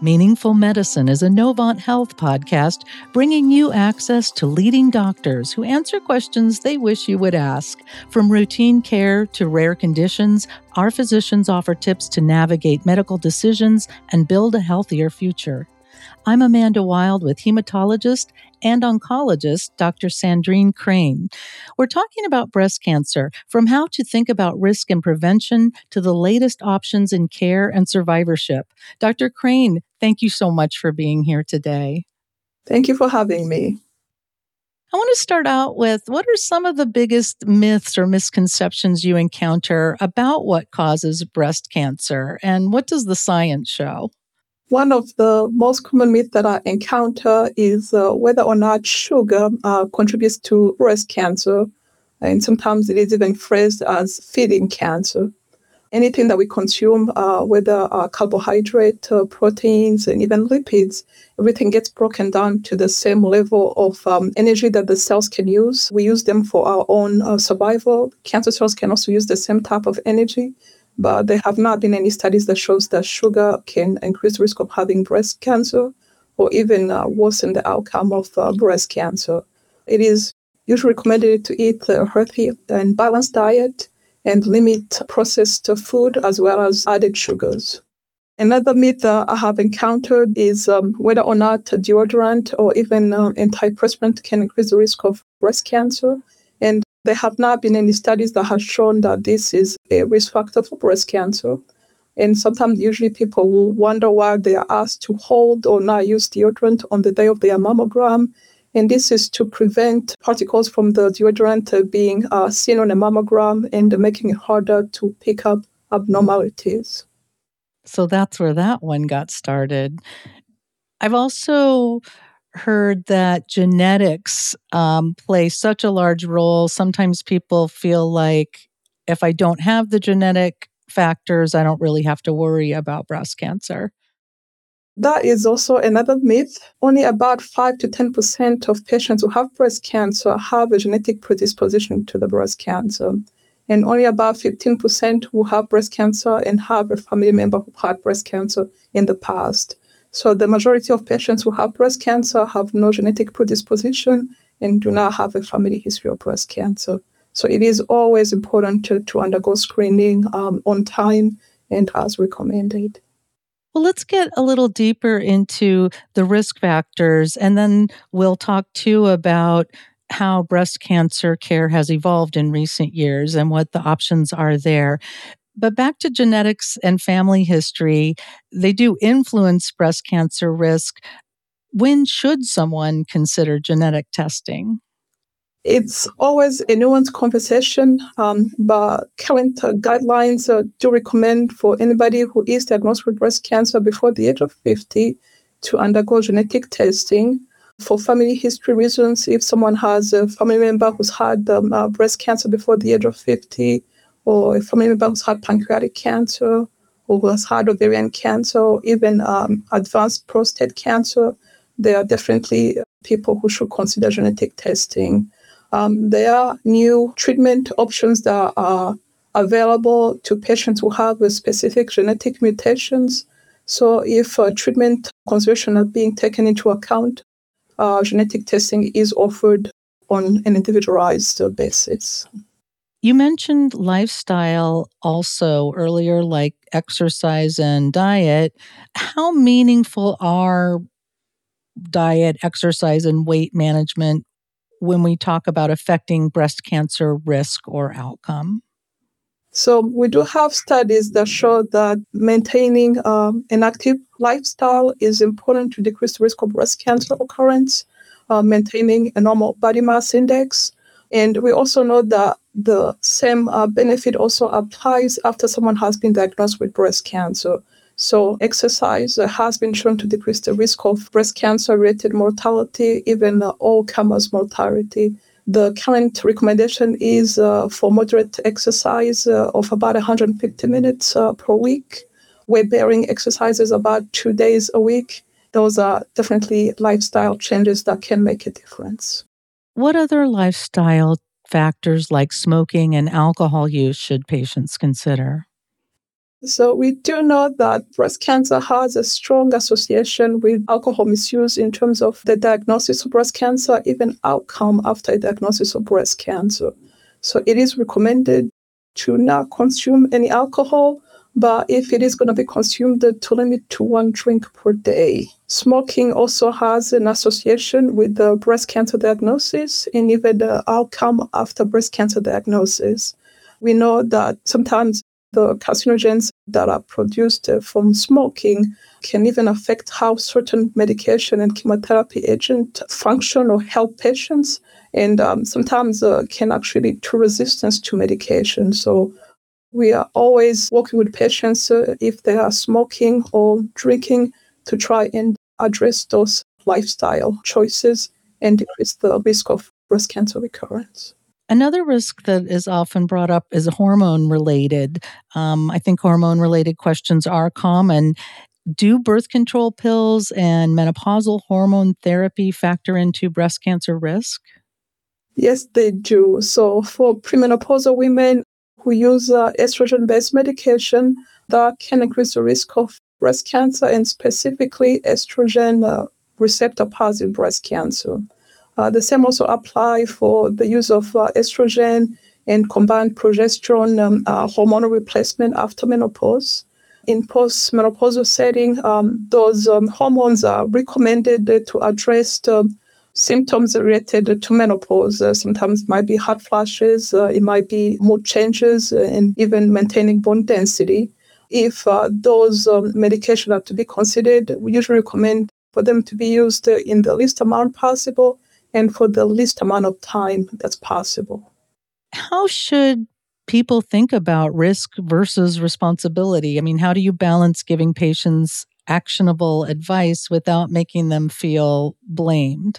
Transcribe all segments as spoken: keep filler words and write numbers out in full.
Meaningful Medicine is a Novant Health podcast bringing you access to leading doctors who answer questions they wish you would ask. From routine care to rare conditions, our physicians offer tips to navigate medical decisions and build a healthier future. I'm Amanda Wild with hematologist and oncologist Doctor Sandrine Crane. We're talking about breast cancer, from how to think about risk and prevention to the latest options in care and survivorship. Doctor Crane, thank you so much for being here today. Thank you for having me. I want to start out with, what are some of the biggest myths or misconceptions you encounter about what causes breast cancer, and what does the science show? One of the most common myths that I encounter is uh, whether or not sugar uh, contributes to breast cancer. And sometimes it is even phrased as feeding cancer. Anything that we consume, uh, whether uh, carbohydrate, uh, proteins, and even lipids, everything gets broken down to the same level of um, energy that the cells can use. We use them for our own uh, survival. Cancer cells can also use the same type of energy. But there have not been any studies that shows that sugar can increase the risk of having breast cancer or even uh, worsen the outcome of uh, breast cancer. It is usually recommended to eat a healthy and balanced diet and limit processed food as well as added sugars. Another myth that I have encountered is um, whether or not deodorant or even uh, antiperspirant can increase the risk of breast cancer. And there have not been any studies that have shown that this is a risk factor for breast cancer. And sometimes, usually, people will wonder why they are asked to hold or not use deodorant on the day of their mammogram. And this is to prevent particles from the deodorant being uh, seen on a mammogram and making it harder to pick up abnormalities. So that's where that one got started. I've also heard that genetics um, play such a large role. Sometimes people feel like if I don't have the genetic factors, I don't really have to worry about breast cancer. That is also another myth. Only about five to ten percent of patients who have breast cancer have a genetic predisposition to the breast cancer. And only about fifteen percent who have breast cancer and have a family member who had breast cancer in the past. So the majority of patients who have breast cancer have no genetic predisposition and do not have a family history of breast cancer. So it is always important to, to undergo screening um, on time and as recommended. Well, let's get a little deeper into the risk factors, and then we'll talk too about how breast cancer care has evolved in recent years and what the options are there. But back to genetics and family history, they do influence breast cancer risk. When should someone consider genetic testing? It's always a nuanced conversation, um, but current uh, guidelines uh, do recommend for anybody who is diagnosed with breast cancer before the age of fifty to undergo genetic testing. For family history reasons, if someone has a family member who's had um, uh, breast cancer before the age of fifty, or a family member who's had pancreatic cancer, or who has had ovarian cancer, or even um, advanced prostate cancer, there are definitely people who should consider genetic testing. Um, there are new treatment options that are available to patients who have specific genetic mutations. So if uh, treatment consideration are being taken into account, uh, genetic testing is offered on an individualized basis. You mentioned lifestyle also earlier, like exercise and diet. How meaningful are diet, exercise, and weight management when we talk about affecting breast cancer risk or outcome? So we do have studies that show that maintaining um, an active lifestyle is important to decrease the risk of breast cancer occurrence, uh, maintaining a normal body mass index. And we also know that the same uh, benefit also applies after someone has been diagnosed with breast cancer. So exercise uh, has been shown to decrease the risk of breast cancer-related mortality, even uh, all-comers mortality. The current recommendation is uh, for moderate exercise uh, of about one hundred fifty minutes uh, per week. Weight-bearing exercises about two days a week. Those are definitely lifestyle changes that can make a difference. What other lifestyle factors like smoking and alcohol use should patients consider? So we do know that breast cancer has a strong association with alcohol misuse in terms of the diagnosis of breast cancer, even outcome after a diagnosis of breast cancer. So it is recommended to not consume any alcohol, but if it is going to be consumed, to limit to one drink per day. Smoking also has an association with the breast cancer diagnosis and even the outcome after breast cancer diagnosis. We know that sometimes the carcinogens that are produced from smoking can even affect how certain medication and chemotherapy agent function or help patients, and um, sometimes uh, can actually lead to resistance to medication. So we are always working with patients uh, if they are smoking or drinking to try and address those lifestyle choices and decrease the risk of breast cancer recurrence. Another risk that is often brought up is hormone related. Um, I think hormone related questions are common. Do birth control pills and menopausal hormone therapy factor into breast cancer risk? Yes, they do. So for premenopausal women who use uh, estrogen-based medication, that can increase the risk of breast cancer and specifically estrogen uh, receptor positive breast cancer. Uh, the same also apply for the use of uh, estrogen and combined progesterone um, uh, hormonal replacement after menopause. In postmenopausal setting, um, those um, hormones are recommended to address the symptoms related to menopause. Uh, sometimes it might be hot flashes, uh, it might be mood changes, uh, and even maintaining bone density. If uh, those um, medications are to be considered, we usually recommend for them to be used uh, in the least amount possible and for the least amount of time that's possible. How should people think about risk versus responsibility? I mean, how do you balance giving patients actionable advice without making them feel blamed?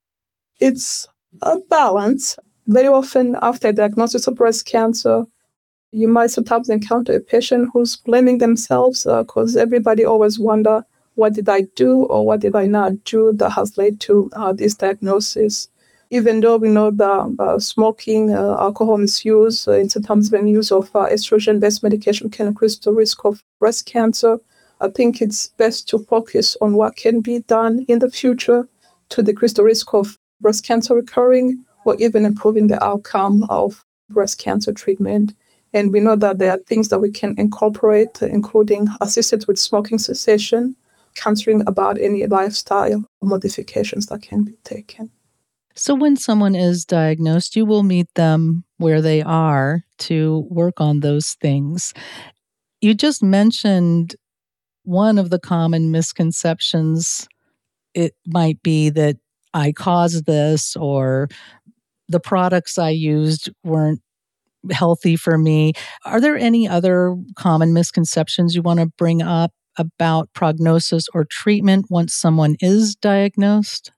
It's a balance. Very often after diagnosis of breast cancer, you might sometimes encounter a patient who's blaming themselves because uh, everybody always wonder, what did I do or what did I not do that has led to uh, this diagnosis? Even though we know that uh, smoking, uh, alcohol misuse, uh, and sometimes when use of uh, estrogen-based medication can increase the risk of breast cancer, I think it's best to focus on what can be done in the future to decrease the risk of breast cancer recurring or even improving the outcome of breast cancer treatment. And we know that there are things that we can incorporate, including assistance with smoking cessation, counseling about any lifestyle modifications that can be taken. So, when someone is diagnosed, you will meet them where they are to work on those things. You just mentioned one of the common misconceptions. It might be that I caused this, or the products I used weren't healthy for me. Are there any other common misconceptions you want to bring up about prognosis or treatment once someone is diagnosed?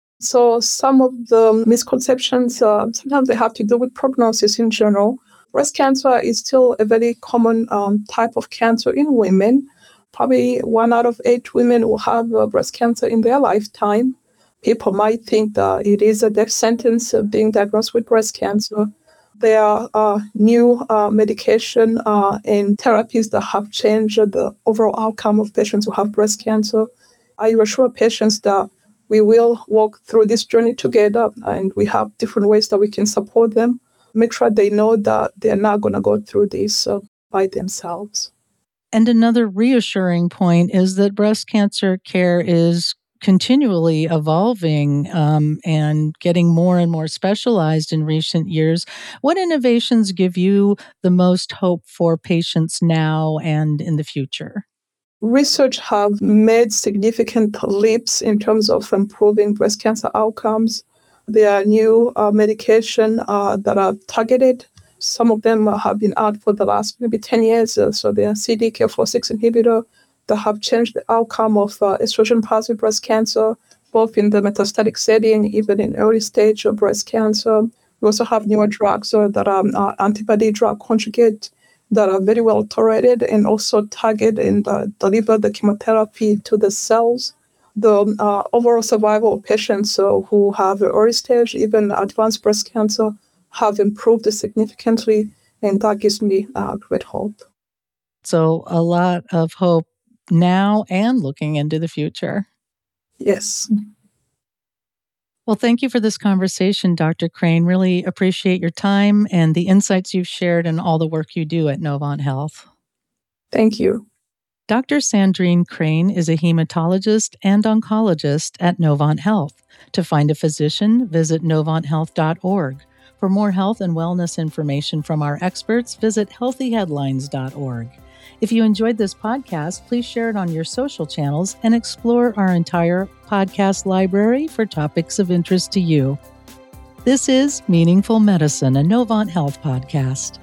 So some of the misconceptions, uh, sometimes they have to do with prognosis in general. Breast cancer is still a very common um, type of cancer in women. Probably one out of eight women will have uh, breast cancer in their lifetime. People might think that it is a death sentence of being diagnosed with breast cancer. There are uh, new uh, medication uh, and therapies that have changed the overall outcome of patients who have breast cancer. I assure patients that we will walk through this journey together, and we have different ways that we can support them. Make sure they know that they're not going to go through this uh, by themselves. And another reassuring point is that breast cancer care is continually evolving um, and getting more and more specialized in recent years. What innovations give you the most hope for patients now and in the future? Research have made significant leaps in terms of improving breast cancer outcomes. There are new uh, medication uh, that are targeted. Some of them have been out for the last maybe ten years. Uh, so they are C D K four six inhibitor that have changed the outcome of uh, estrogen-positive breast cancer, both in the metastatic setting, even in early stage of breast cancer. We also have newer drugs uh, that are uh, antibody-drug conjugate that are very well tolerated and also target and uh, deliver the chemotherapy to the cells. The uh, overall survival of patients uh, who have early stage, even advanced breast cancer, have improved significantly, and that gives me uh, great hope. So a lot of hope now and looking into the future. Yes. Well, thank you for this conversation, Doctor Crane. Really appreciate your time and the insights you've shared and all the work you do at Novant Health. Thank you. Doctor Sandrine Crane is a hematologist and oncologist at Novant Health. To find a physician, visit novant health dot org. For more health and wellness information from our experts, visit healthy headlines dot org. If you enjoyed this podcast, please share it on your social channels and explore our entire podcast library for topics of interest to you. This is Meaningful Medicine, a Novant Health podcast.